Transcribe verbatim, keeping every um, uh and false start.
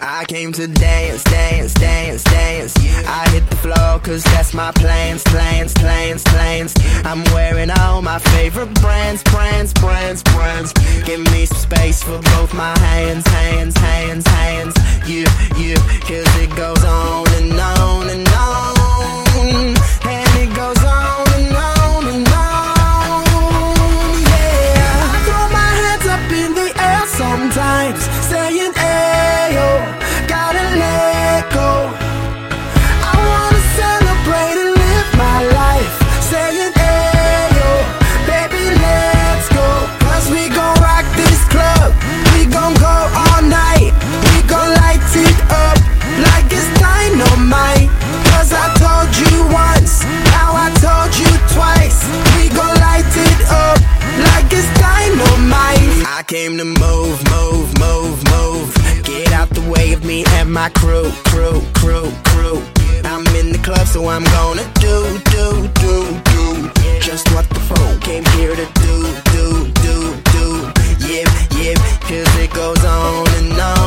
I came to dance, dance, dance, dance. I hit the floor cause that's my plans, plans, plans, plans. I'm wearing all my favorite brands, brands, brands, brands. Give me some space for both my hands, hands, hands, hands. You, you, cause it goes on and on and on. And it goes on and on and on. Yeah, I throw my hands up in the air sometimes, saying ayo, gotta let go. I wanna celebrate and live my life, saying ayo, baby let's go. Cause we gon' rock this club, we gon' go all night. We gon' light it up like it's dynamite. Cause I told you once, now I told you twice. We gon' light it up like it's dynamite. I came to move, move, move, move. Get out the way of me and my crew, crew, crew, crew. I'm in the club, so I'm gonna do, do, do, do just what the phone came here to do, do, do, do. Yep, yep, cause it goes on and on.